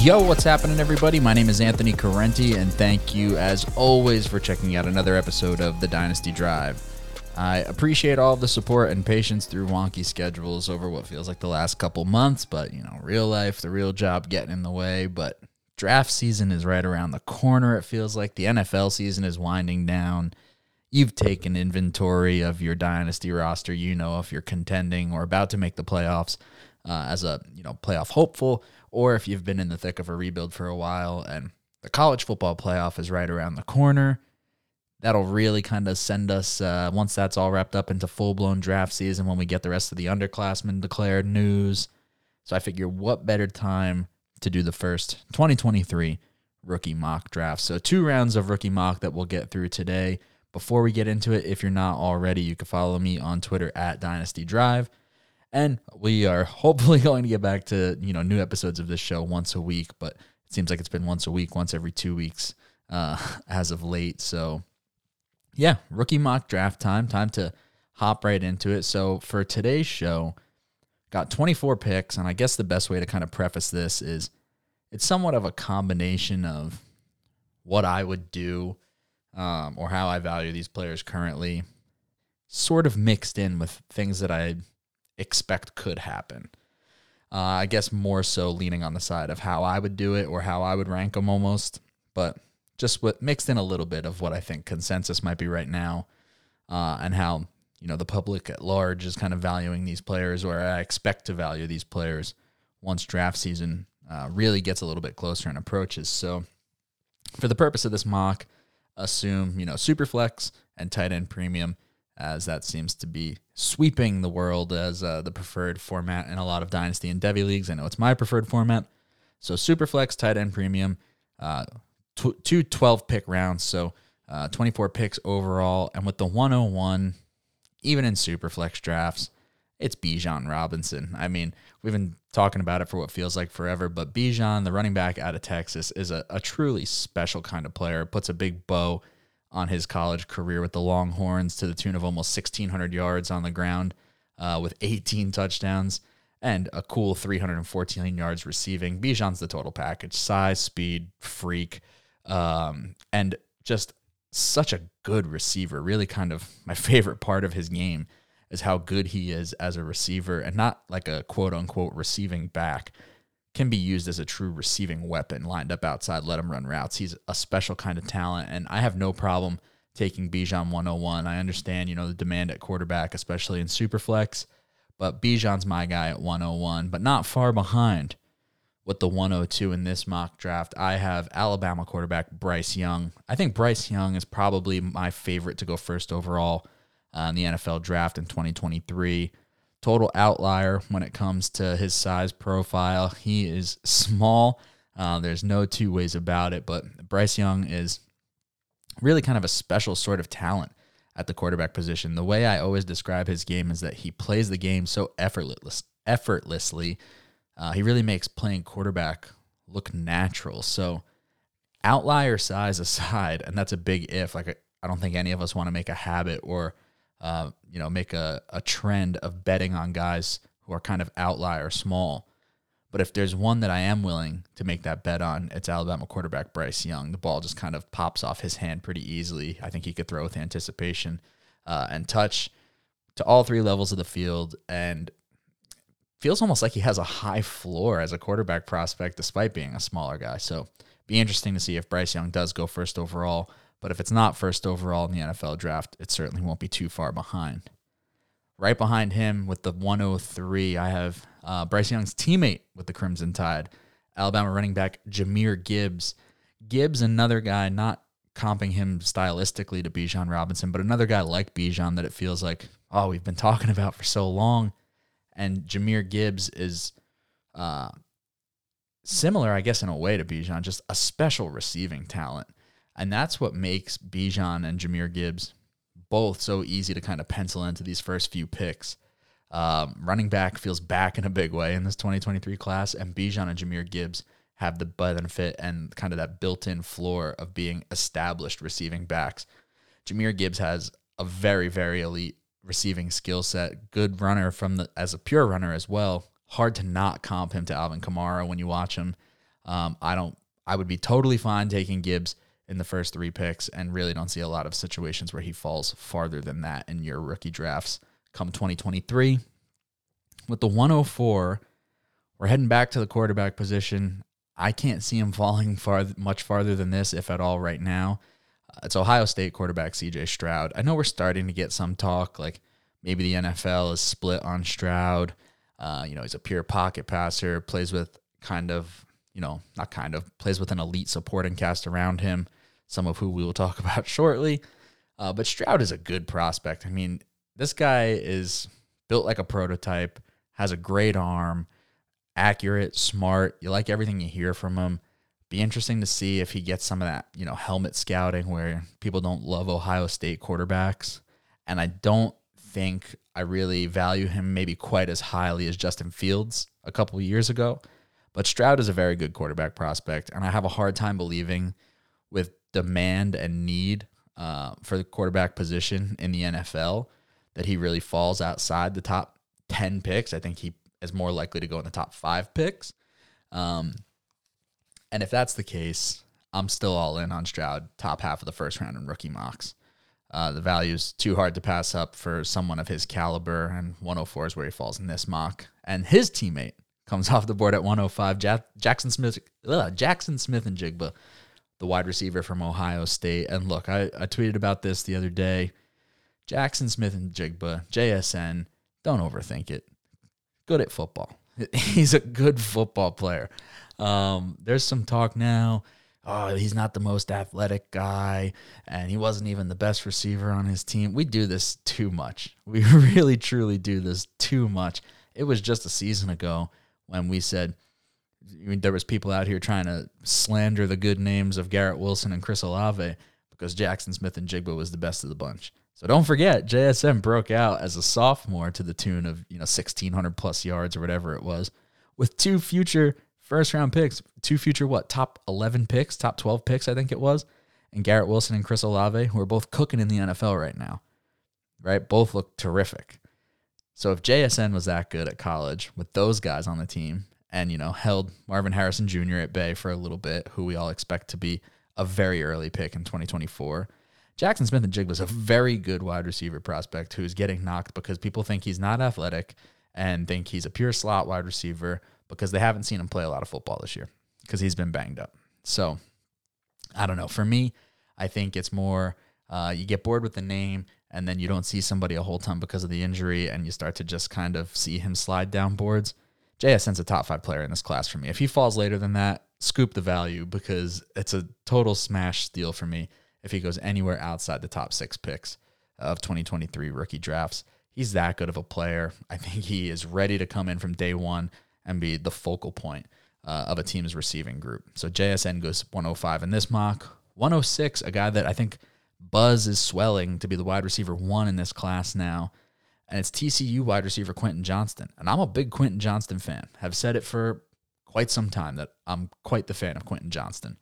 Yo, what's happening, everybody? My name is Anthony Correnti, and thank you, as always, for checking out another episode of The Dynasty Drive. I appreciate all of the support and patience through wonky schedules over what feels like the last couple months, but, real life, the real job getting in the way. But draft season is right around the corner, it feels like. The NFL season is winding down. You've taken inventory of your Dynasty roster. You know if you're contending or about to make the playoffs as a playoff hopeful, or if you've been in the thick of a rebuild for a while and the college football playoff is right around the corner. That'll really kind of send us, once that's all wrapped up, into full-blown draft season when we get the rest of the underclassmen declared news. So I figure what better time to do the first 2023 rookie mock draft. So 2 rounds of rookie mock that we'll get through today. Before we get into it, if you're not already, you can follow me on Twitter at Dynasty Drive. And we are hopefully going to get back to, new episodes of this show once a week, but it seems like it's been once a week, once every 2 weeks as of late. So yeah, rookie mock draft time to hop right into it. So for today's show, got 24 picks, and I guess the best way to kind of preface this is it's somewhat of a combination of what I would do or how I value these players currently, sort of mixed in with things that I expect could happen. I guess more so leaning on the side of how I would do it or how I would rank them almost, but just mixed in a little bit of what I think consensus might be right now and how, the public at large is kind of valuing these players, or I expect to value these players once draft season really gets a little bit closer and approaches. So for the purpose of this mock, assume, Superflex and tight end premium, as that seems to be sweeping the world as the preferred format in a lot of Dynasty and Devy leagues. I know it's my preferred format. So Superflex, tight end premium, 2 12-pick rounds, so 24 picks overall. And with the 101, even in Superflex drafts, it's Bijan Robinson. I mean, we've been talking about it for what feels like forever, but Bijan, the running back out of Texas, is a truly special kind of player. Puts a big bow on his college career with the Longhorns to the tune of almost 1,600 yards on the ground with 18 touchdowns and a cool 314 yards receiving. Bijan's the total package: size, speed, freak, and just such a good receiver. Really kind of my favorite part of his game is how good he is as a receiver, and not like a quote-unquote receiving back. Can be used as a true receiving weapon, lined up outside, let him run routes. He's a special kind of talent, and I have no problem taking Bijan 101. I understand, the demand at quarterback, especially in Superflex, but Bijan's my guy at 101, but not far behind with the 102 in this mock draft. I have Alabama quarterback Bryce Young. I think Bryce Young is probably my favorite to go first overall in the NFL draft in 2023. Total outlier when it comes to his size profile. He is small. There's no two ways about it, but Bryce Young is really kind of a special sort of talent at the quarterback position. The way I always describe his game is that he plays the game so effortlessly. He really makes playing quarterback look natural. So outlier size aside, and that's a big if, I don't think any of us want to make a habit or make a trend of betting on guys who are kind of outlier small. But if there's one that I am willing to make that bet on, it's Alabama quarterback Bryce Young. The ball just kind of pops off his hand pretty easily. I think he could throw with anticipation and touch to all 3 levels of the field, and feels almost like he has a high floor as a quarterback prospect despite being a smaller guy. So be interesting to see if Bryce Young does go first overall. But if it's not first overall in the NFL draft, it certainly won't be too far behind. Right behind him with the 103, I have Bryce Young's teammate with the Crimson Tide, Alabama running back Jahmyr Gibbs. Gibbs, another guy, not comping him stylistically to Bijan Robinson, but another guy like Bijan that it feels like, we've been talking about for so long. And Jahmyr Gibbs is similar, I guess, in a way to Bijan, just a special receiving talent. And that's what makes Bijan and Jahmyr Gibbs both so easy to kind of pencil into these first few picks. Running back feels back in a big way in this 2023 class, and Bijan and Jahmyr Gibbs have the benefit and kind of that built-in floor of being established receiving backs. Jahmyr Gibbs has a very, very elite receiving skill set, good runner as a pure runner as well. Hard to not comp him to Alvin Kamara when you watch him. I would be totally fine taking Gibbs in the first 3 picks, and really don't see a lot of situations where he falls farther than that in your rookie drafts come 2023. With the 104, we're heading back to the quarterback position. I can't see him falling much farther than this, if at all, right now. It's Ohio State quarterback C.J. Stroud. I know we're starting to get some talk, like maybe the NFL is split on Stroud. He's a pure pocket passer, plays with plays with an elite supporting cast around him, some of who we will talk about shortly. But Stroud is a good prospect. I mean, this guy is built like a prototype, has a great arm, accurate, smart. You like everything you hear from him. Be interesting to see if he gets some of that, helmet scouting where people don't love Ohio State quarterbacks. And I don't think I really value him maybe quite as highly as Justin Fields a couple of years ago. But Stroud is a very good quarterback prospect, and I have a hard time believing with demand and need for the quarterback position in the NFL that he really falls outside the top 10 picks. I think he is more likely to go in the top 5 picks. And if that's the case, I'm still all in on Stroud, top half of the first round in rookie mocks. The value's too hard to pass up for someone of his caliber, and 104 is where he falls in this mock. And his teammate comes off the board at 105, Jackson Smith and Jigba, the wide receiver from Ohio State. And look, I tweeted about this the other day. Jackson Smith and Jigba, JSN, don't overthink it. Good at football. He's a good football player. There's some talk now, he's not the most athletic guy, and he wasn't even the best receiver on his team. We do this too much. We really, truly do this too much. It was just a season ago when we said, there was people out here trying to slander the good names of Garrett Wilson and Chris Olave because Jackson Smith and Jigba was the best of the bunch. So don't forget, JSN broke out as a sophomore to the tune of 1,600 plus yards or whatever it was, with 2 future first-round picks, 2 future top 11 picks, top 12 picks, I think it was, and Garrett Wilson and Chris Olave, who are both cooking in the NFL right now, right? Both look terrific. So if JSN was that good at college with those guys on the team and, held Marvin Harrison Jr. at bay for a little bit, who we all expect to be a very early pick in 2024, Jackson Smith and Jigba was a very good wide receiver prospect who's getting knocked because people think he's not athletic and think he's a pure slot wide receiver because they haven't seen him play a lot of football this year because he's been banged up. So, I don't know. For me, I think it's more you get bored with the name and then you don't see somebody a whole ton because of the injury and you start to just kind of see him slide down boards. JSN's a top 5 player in this class for me. If he falls later than that, scoop the value because it's a total smash steal for me if he goes anywhere outside the top 6 picks of 2023 rookie drafts. He's that good of a player. I think he is ready to come in from day one and be the focal point of a team's receiving group. So JSN goes 105 in this mock. 106, a guy that I think buzz is swelling to be the wide receiver 1 in this class now, and it's TCU wide receiver Quentin Johnston. And I'm a big Quentin Johnston fan. Have said it for quite some time that I'm quite the fan of Quentin Johnston.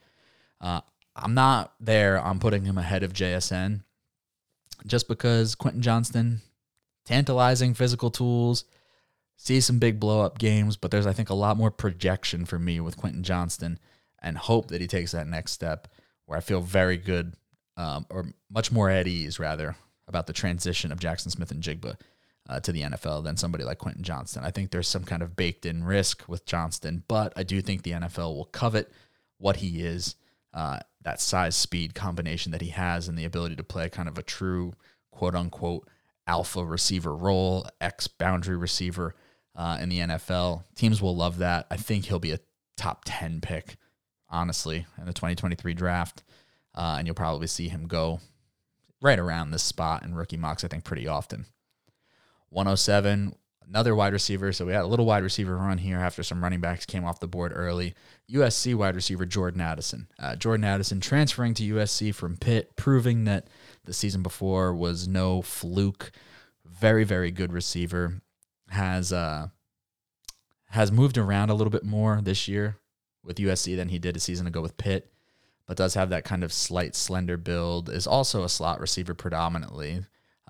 I'm not there on putting him ahead of JSN just because Quentin Johnston, tantalizing physical tools, sees some big blow-up games, but there's, I think, a lot more projection for me with Quentin Johnston and hope that he takes that next step where I feel very good or much more at ease, rather, about the transition of Jackson Smith and Jigba to the NFL than somebody like Quentin Johnston. I think there's some kind of baked-in risk with Johnston, but I do think the NFL will covet what he is, that size-speed combination that he has and the ability to play kind of a true, quote-unquote, alpha receiver role, ex-boundary receiver in the NFL. Teams will love that. I think he'll be a top 10 pick, honestly, in the 2023 draft, and you'll probably see him go right around this spot in rookie mocks, I think, pretty often. 107, another wide receiver. So we had a little wide receiver run here after some running backs came off the board early. USC wide receiver Jordan Addison. Jordan Addison transferring to USC from Pitt, proving that the season before was no fluke. Very, very good receiver. Has moved around a little bit more this year with USC than he did a season ago with Pitt, but does have that kind of slight slender build. Is also a slot receiver predominantly.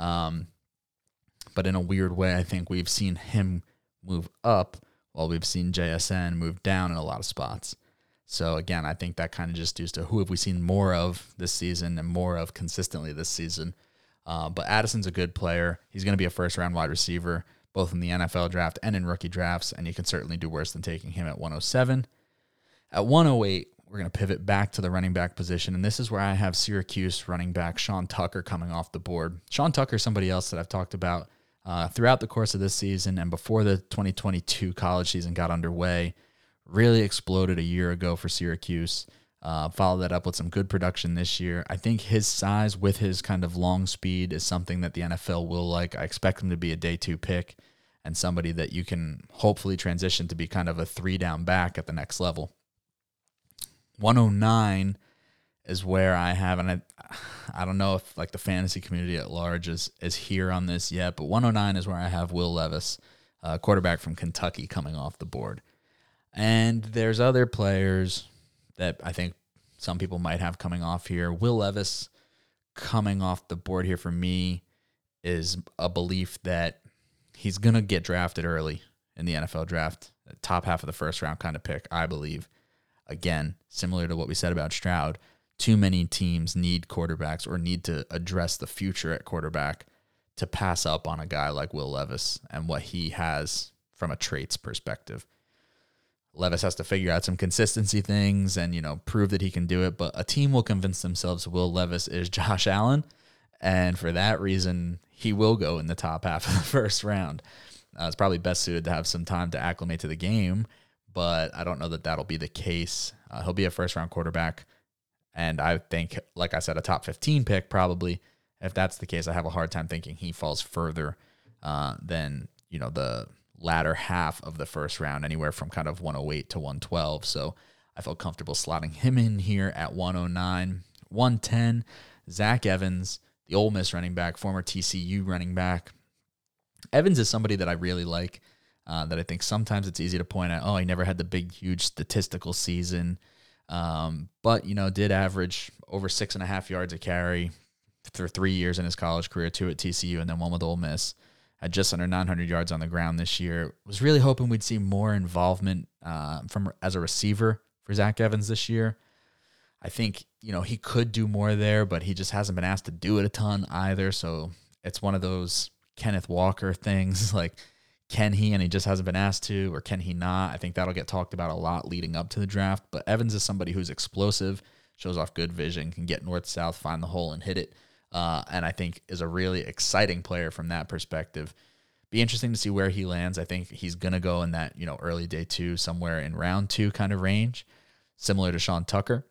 But in a weird way, I think we've seen him move up while we've seen JSN move down in a lot of spots. So again, I think that kind of just due to who have we seen more of this season and more of consistently this season. But Addison's a good player. He's going to be a first-round wide receiver, both in the NFL draft and in rookie drafts, and you can certainly do worse than taking him at 107. At 108, we're going to pivot back to the running back position, and this is where I have Syracuse running back Sean Tucker coming off the board. Sean Tucker is somebody else that I've talked about throughout the course of this season and before the 2022 college season got underway. Really exploded a year ago for Syracuse. Followed that up with some good production this year. I think his size with his kind of long speed is something that the NFL will like. I expect him to be a day 2 pick and somebody that you can hopefully transition to be kind of a 3-down back at the next level. 109 is where I have, and I don't know if like the fantasy community at large is here on this yet, but 109 is where I have Will Levis, quarterback from Kentucky, coming off the board. And there's other players that I think some people might have coming off here. Will Levis coming off the board here for me is a belief that he's going to get drafted early in the NFL draft, top half of the first round kind of pick, I believe. Again, similar to what we said about Stroud, too many teams need quarterbacks or need to address the future at quarterback to pass up on a guy like Will Levis and what he has from a traits perspective. Levis has to figure out some consistency things and, prove that he can do it. But a team will convince themselves Will Levis is Josh Allen. And for that reason, he will go in the top half of the first round. It's probably best suited to have some time to acclimate to the game, but I don't know that that'll be the case. He'll be a first-round quarterback. And I think, like I said, a top 15 pick probably. If that's the case, I have a hard time thinking he falls further than, the latter half of the first round, anywhere from kind of 108 to 112. So I felt comfortable slotting him in here at 109. 110, Zach Evans, the Ole Miss running back, former TCU running back. Evans is somebody that I really like, that I think sometimes it's easy to point out, he never had the big, huge statistical season, but, did average over 6.5 yards a carry for 3 years in his college career, 2 at TCU and then 1 with Ole Miss. Had just under 900 yards on the ground this year. Was really hoping we'd see more involvement as a receiver for Zach Evans this year. I think, he could do more there, but he just hasn't been asked to do it a ton either. So it's one of those Kenneth Walker things, like, can he, and he just hasn't been asked to, or can he not? I think that'll get talked about a lot leading up to the draft. But Evans is somebody who's explosive, shows off good vision, can get north-south, find the hole, and hit it. And I think is a really exciting player from that perspective. Be interesting to see where he lands. I think he's going to go in that, early day 2, somewhere in round 2 kind of range, similar to Sean Tucker.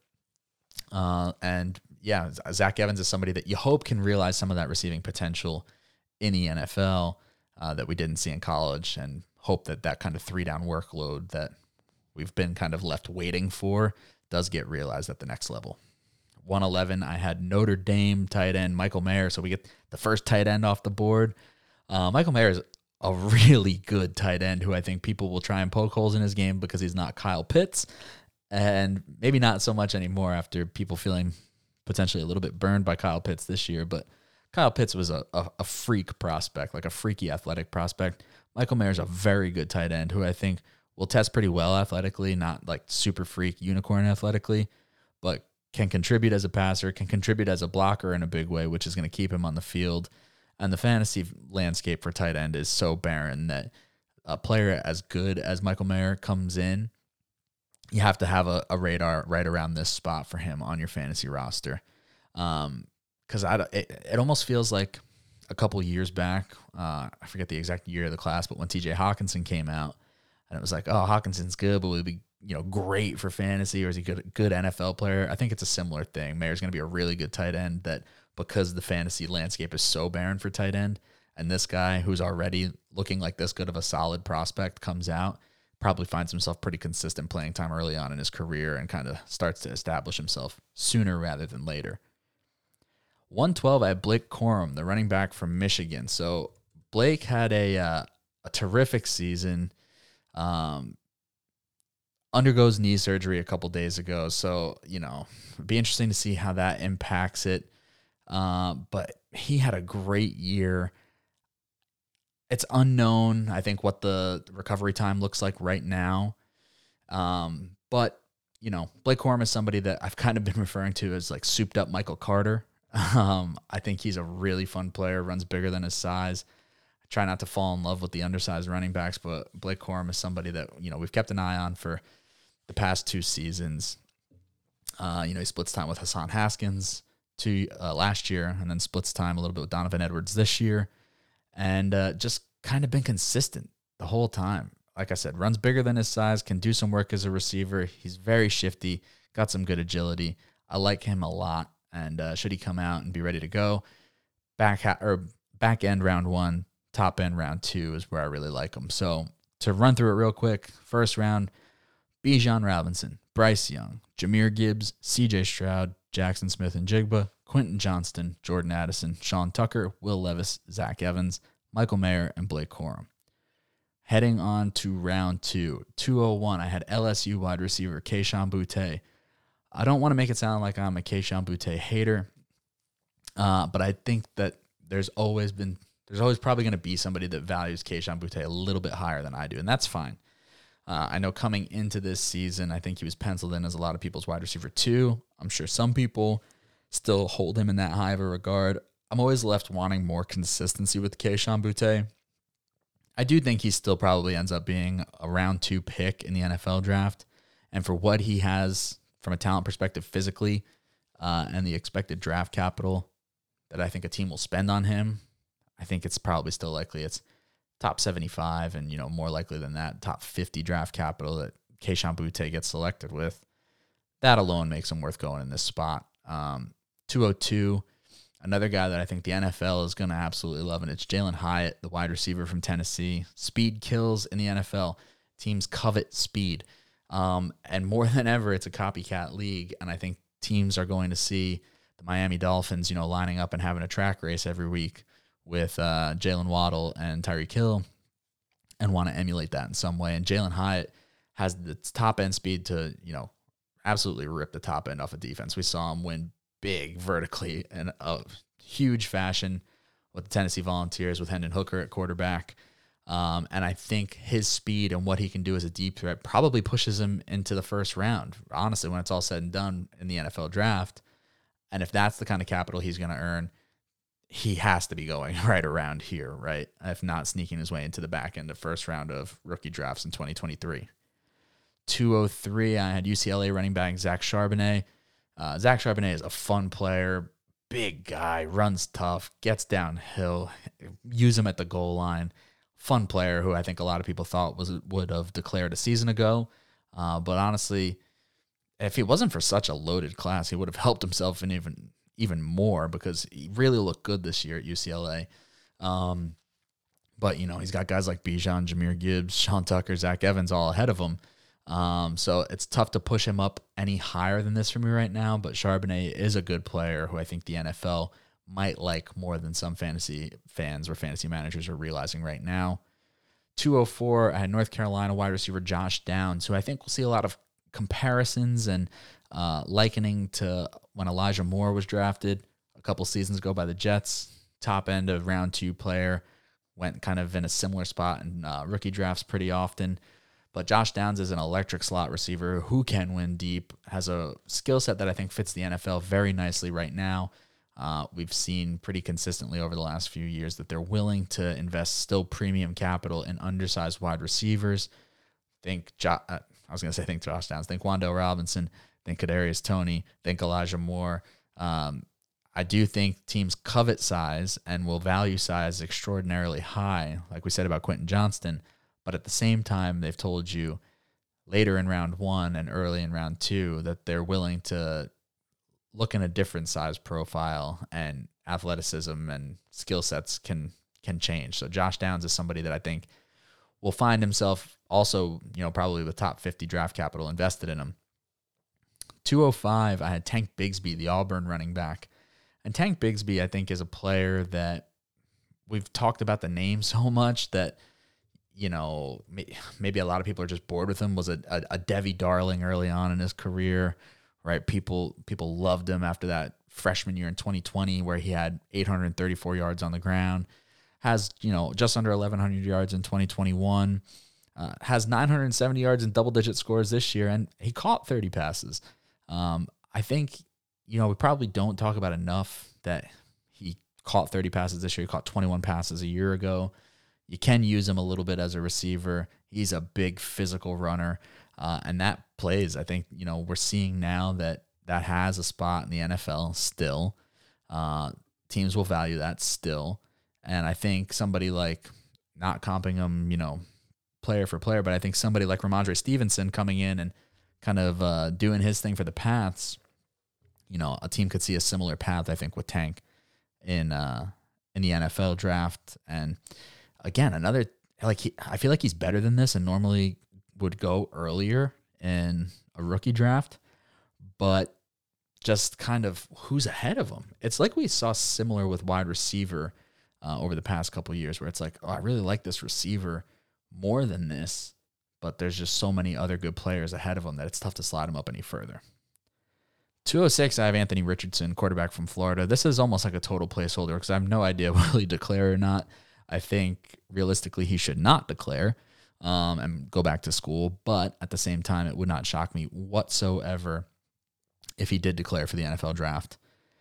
And yeah, Zach Evans is somebody that you hope can realize some of that receiving potential in the NFL that we didn't see in college, and hope that kind of 3-down workload that we've been kind of left waiting for does get realized at the next level. 111, I had Notre Dame tight end Michael Mayer, so we get the first tight end off the board. Michael Mayer is a really good tight end who I think people will try and poke holes in his game because he's not Kyle Pitts, and maybe not so much anymore after people feeling potentially a little bit burned by Kyle Pitts this year. But Kyle Pitts was a freak prospect, like a freaky athletic prospect. Michael Mayer is a very good tight end who I think will test pretty well athletically, not like super freak unicorn athletically, but can contribute as a passer, can contribute as a blocker in a big way, which is going to keep him on the field. And the fantasy landscape for tight end is so barren that a player as good as Michael Mayer comes in, you have to have a radar right around this spot for him on your fantasy roster. Because it almost feels like a couple years back, I forget the exact year of the class, but when TJ Hawkinson came out, and it was like, Hawkinson's good, but will he be great for fantasy, or is he good NFL player? I think it's a similar thing. Mayer's going to be a really good tight end that, because the fantasy landscape is so barren for tight end, and this guy who's already looking like this good of a solid prospect comes out, probably finds himself pretty consistent playing time early on in his career and kind of starts to establish himself sooner rather than later. 112, I have Blake Corum, the running back from Michigan. So Blake had a terrific season, undergoes knee surgery a couple days ago. So, it'd be interesting to see how that impacts it. But he had a great year. It's unknown, I think, what the recovery time looks like right now. But Blake Corum is somebody that I've kind of been referring to as like souped up Michael Carter. I think he's a really fun player, runs bigger than his size. I try not to fall in love with the undersized running backs, but Blake Corum is somebody that, we've kept an eye on for the past 2 seasons. He splits time with Hassan Haskins last year, and then splits time a little bit with Donovan Edwards this year, and just kind of been consistent the whole time. Like I said, runs bigger than his size, can do some work as a receiver. He's very shifty, got some good agility. I like him a lot, and should he come out and be ready to go, back end round 1, top end round 2 is where I really like him. So to run through it real quick, first round, Bijan Robinson, Bryce Young, Jahmyr Gibbs, C.J. Stroud, Jackson Smith-Njigba, Quentin Johnston, Jordan Addison, Sean Tucker, Will Levis, Zach Evans, Michael Mayer, and Blake Corum. Heading on to round 2, 201, I had LSU wide receiver Kayshon Boutte. I don't want to make it sound like I'm a Kayshon Boutte hater, but I think that there's always probably going to be somebody that values Kayshon Boutte a little bit higher than I do, and that's fine. I know coming into this season, I think he was penciled in as a lot of people's wide receiver 2. I'm sure some people still hold him in that high of a regard. I'm always left wanting more consistency with Kayshon Boutte. I do think he still probably ends up being a round 2 pick in the NFL draft. And for what he has from a talent perspective physically and the expected draft capital that I think a team will spend on him, I think it's probably still likely it's top 75 and, more likely than that, top 50 draft capital that Kayshon Boutte gets selected with. That alone makes him worth going in this spot. 202, another guy that I think the NFL is going to absolutely love, and it's Jalen Hyatt, the wide receiver from Tennessee. Speed kills in the NFL. Teams covet speed. And more than ever, it's a copycat league, and I think teams are going to see the Miami Dolphins, lining up and having a track race every week with Jalen Waddle and Tyreek Hill and want to emulate that in some way. And Jalen Hyatt has the top-end speed to, absolutely rip the top end off of defense. We saw him win big vertically in a huge fashion with the Tennessee Volunteers with Hendon Hooker at quarterback. And I think his speed and what he can do as a deep threat probably pushes him into the first round, honestly, when it's all said and done in the NFL draft. And if that's the kind of capital he's going to earn, he has to be going right around here, right? If not sneaking his way into the back end of first round of rookie drafts in 2023. 203, I had UCLA running back Zach Charbonnet. Zach Charbonnet is a fun player, big guy, runs tough, gets downhill, use him at the goal line. Fun player who I think a lot of people thought would have declared a season ago. But honestly, if he wasn't for such a loaded class, he would have helped himself in even more because he really looked good this year at UCLA. But, he's got guys like Bijan, Jahmyr Gibbs, Sean Tucker, Zach Evans all ahead of him. So it's tough to push him up any higher than this for me right now, but Charbonnet is a good player who I think the NFL might like more than some fantasy fans or fantasy managers are realizing right now. 204, I had North Carolina wide receiver Josh Downs, who I think we'll see a lot of comparisons and likening to when Elijah Moore was drafted a couple seasons ago by the Jets. Top end of round 2 player, went kind of in a similar spot in rookie drafts pretty often. But Josh Downs is an electric slot receiver who can win deep, has a skill set that I think fits the NFL very nicely right now. We've seen pretty consistently over the last few years that they're willing to invest still premium capital in undersized wide receivers. Think Josh Downs. Think Wan'Dale Robinson. Think Kadarius Toney. Think Elijah Moore. I do think teams covet size and will value size extraordinarily high, like we said about Quentin Johnston. But at the same time, they've told you later in round 1 and early in round 2 that they're willing to look in a different size profile, and athleticism and skill sets can change. So Josh Downs is somebody that I think will find himself also, probably with top 50 draft capital invested in him. 205, I had Tank Bigsby, the Auburn running back. And Tank Bigsby, I think, is a player that we've talked about the name so much that, maybe a lot of people are just bored with him. Was a Debbie Darling early on in his career, right? People loved him after that freshman year in 2020 where he had 834 yards on the ground. Has, just under 1,100 yards in 2021. has 970 yards and double-digit scores this year, and he caught 30 passes. I think, we probably don't talk about enough that he caught 30 passes this year. He caught 21 passes a year ago. You can use him a little bit as a receiver. He's a big physical runner, and that plays. I think, we're seeing now that has a spot in the NFL still. Teams will value that still. And I think somebody like, not comping him, player for player, but I think somebody like Ramondre Stevenson coming in and kind of doing his thing for the Pats, a team could see a similar path, I think, with Tank in the NFL draft. And again, I feel like he's better than this and normally would go earlier in a rookie draft, but just kind of who's ahead of him. It's like we saw similar with wide receiver over the past couple of years, where it's like, oh, I really like this receiver more than this, but there's just so many other good players ahead of him that it's tough to slide him up any further. 206, I have Anthony Richardson, quarterback from Florida. This is almost like a total placeholder because I have no idea will he declare or not. I think realistically he should not declare and go back to school, but at the same time, it would not shock me whatsoever if he did declare for the NFL draft.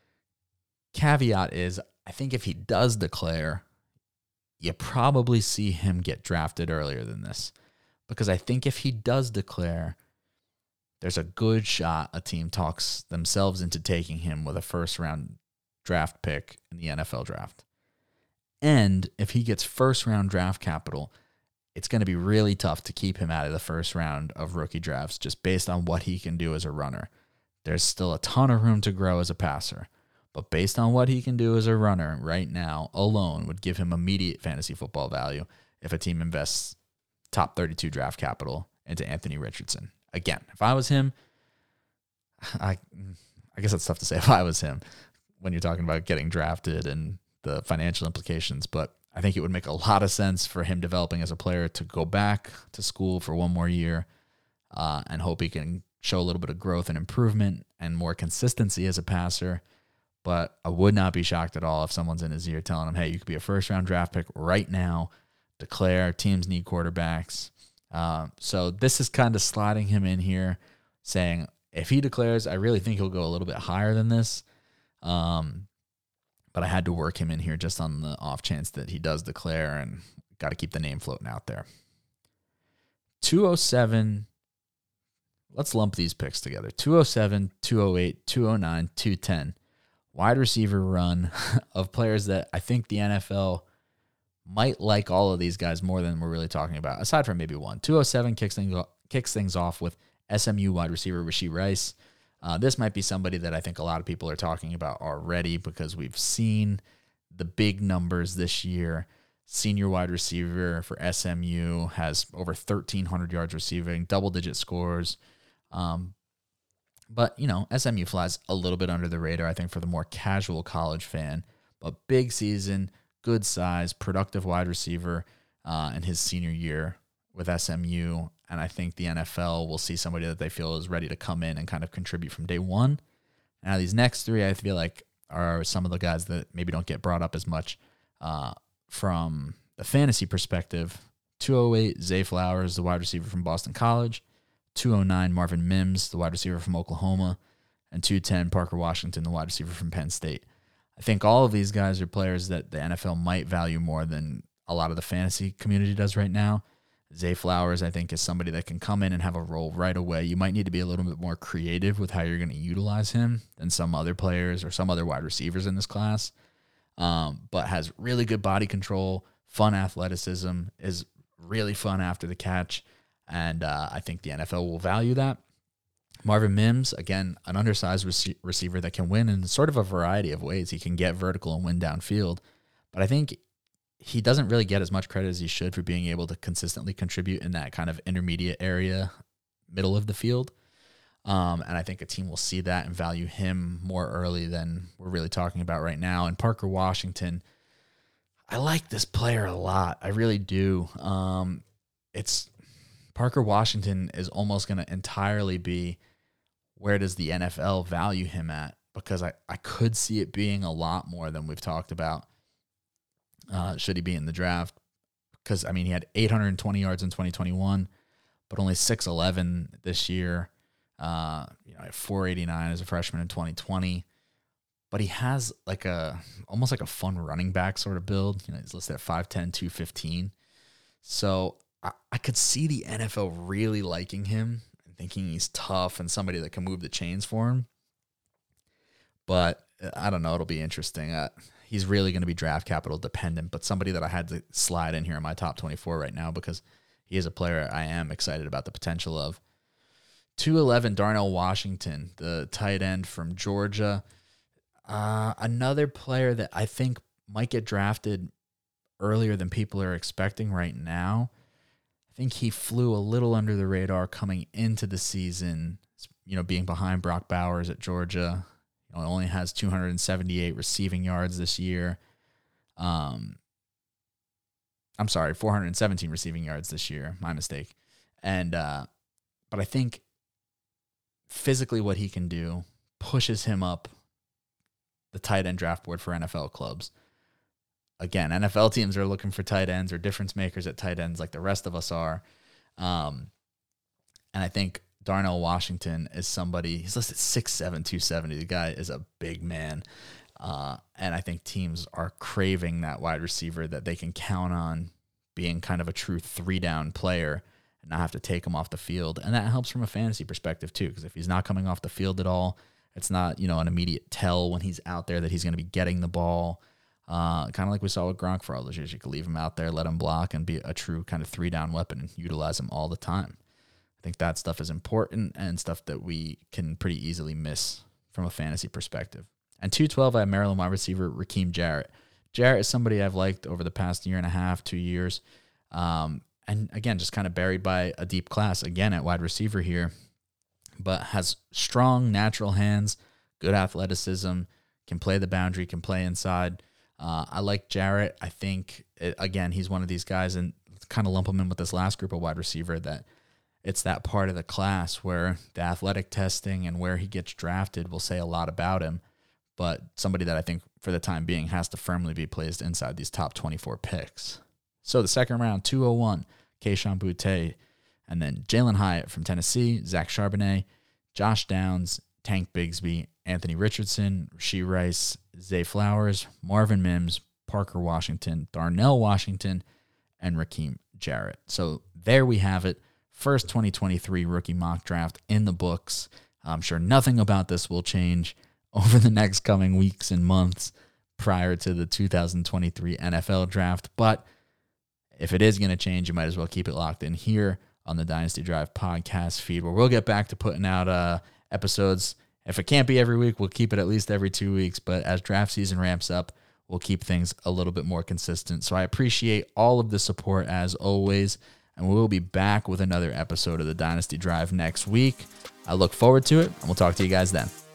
Caveat is, I think if he does declare, you probably see him get drafted earlier than this. Because I think if he does declare, there's a good shot a team talks themselves into taking him with a first-round draft pick in the NFL draft. And if he gets first-round draft capital, it's going to be really tough to keep him out of the first round of rookie drafts just based on what he can do as a runner. There's still a ton of room to grow as a passer. But based on what he can do as a runner right now alone would give him immediate fantasy football value if a team invests top 32 draft capital into Anthony Richardson. Again, if I was him, I guess that's tough to say if I was him when you're talking about getting drafted and the financial implications, but I think it would make a lot of sense for him developing as a player to go back to school for one more year and hope he can show a little bit of growth and improvement and more consistency as a passer. But I would not be shocked at all if someone's in his ear telling him, hey, you could be a first-round draft pick right now. Declare. Teams need quarterbacks. So this is kind of sliding him in here, saying if he declares, I really think he'll go a little bit higher than this. But I had to work him in here just on the off chance that he does declare, and got to keep the name floating out there. 207. Let's lump these picks together. 207, 208, 209, 210. Wide receiver run of players that I think the NFL might like all of these guys more than we're really talking about, aside from maybe one. 207 kicks things off with SMU wide receiver Rashee Rice. This might be somebody that I think a lot of people are talking about already because we've seen the big numbers this year. Senior wide receiver for SMU has over 1,300 yards receiving, double-digit scores. But, SMU flies a little bit under the radar, I think, for the more casual college fan. But big season, good size, productive wide receiver in his senior year with SMU. And I think the NFL will see somebody that they feel is ready to come in and kind of contribute from day one. Now, these next three, I feel like, are some of the guys that maybe don't get brought up as much from the fantasy perspective. 208, Zay Flowers, the wide receiver from Boston College. 209, Marvin Mims, the wide receiver from Oklahoma. And 210, Parker Washington, the wide receiver from Penn State. I think all of these guys are players that the NFL might value more than a lot of the fantasy community does right now. Zay Flowers, I think, is somebody that can come in and have a role right away. You might need to be a little bit more creative with how you're going to utilize him than some other players or some other wide receivers in this class, but has really good body control, fun athleticism, is really fun after the catch, and I think the NFL will value that. Marvin Mims, again, an undersized receiver that can win in sort of a variety of ways. He can get vertical and win downfield, but I think he doesn't really get as much credit as he should for being able to consistently contribute in that kind of intermediate area, middle of the field. And I think a team will see that and value him more early than we're really talking about right now. And Parker Washington, I like this player a lot. I really do. Parker Washington is almost going to entirely be where does the NFL value him at, because I could see it being a lot more than we've talked about. Should he be in the draft? because, I mean, he had 820 yards in 2021, but only 6'11 this year. At 489 as a freshman in 2020. But he has almost like a fun running back sort of build. He's listed at 5'10", 215. So I could see the NFL really liking him and thinking he's tough and somebody that can move the chains for him. But I don't know. It'll be interesting. He's really going to be draft capital dependent, but somebody that I had to slide in here in my top 24 right now because he is a player I am excited about the potential of. 211, Darnell Washington, the tight end from Georgia. Another player that I think might get drafted earlier than people are expecting right now. I think he flew a little under the radar coming into the season, being behind Brock Bowers at Georgia. Only has 278 receiving yards this year. I'm sorry, 417 receiving yards this year. My mistake. And but I think physically what he can do pushes him up the tight end draft board for NFL clubs. Again, NFL teams are looking for tight ends or difference makers at tight ends like the rest of us are. And I think Darnell Washington is somebody, he's listed 6'7", 270. The guy is a big man. And I think teams are craving that wide receiver that they can count on being kind of a true 3-down player and not have to take him off the field. And that helps from a fantasy perspective too, because if he's not coming off the field at all, it's not, an immediate tell when he's out there that he's going to be getting the ball. Kind of like we saw with Gronk for all those years. You could leave him out there, let him block, and be a true kind of 3-down weapon and utilize him all the time. I think that stuff is important and stuff that we can pretty easily miss from a fantasy perspective. And 212, I have Maryland wide receiver Raheem Jarrett. Jarrett is somebody I've liked over the past year and a half, 2 years. And again, just kind of buried by a deep class, again, at wide receiver here, but has strong natural hands, good athleticism, can play the boundary, can play inside. I like Jarrett. I think, again, he's one of these guys, and kind of lump him in with this last group of wide receiver, that it's that part of the class where the athletic testing and where he gets drafted will say a lot about him, but somebody that I think for the time being has to firmly be placed inside these top 24 picks. So the second round, 201, Kayshon Boutte, and then Jalen Hyatt from Tennessee, Zach Charbonnet, Josh Downs, Tank Bigsby, Anthony Richardson, Rashee Rice, Zay Flowers, Marvin Mims, Parker Washington, Darnell Washington, and Raheem Jarrett. So there we have it. First 2023 rookie mock draft in the books. I'm sure nothing about this will change over the next coming weeks and months prior to the 2023 NFL draft. But if it is going to change, you might as well keep it locked in here on the Dynasty Drive podcast feed, where we'll get back to putting out episodes. If it can't be every week, we'll keep it at least every 2 weeks. But as draft season ramps up, we'll keep things a little bit more consistent. So I appreciate all of the support as always. And we'll be back with another episode of the Dynasty Drive next week. I look forward to it, and we'll talk to you guys then.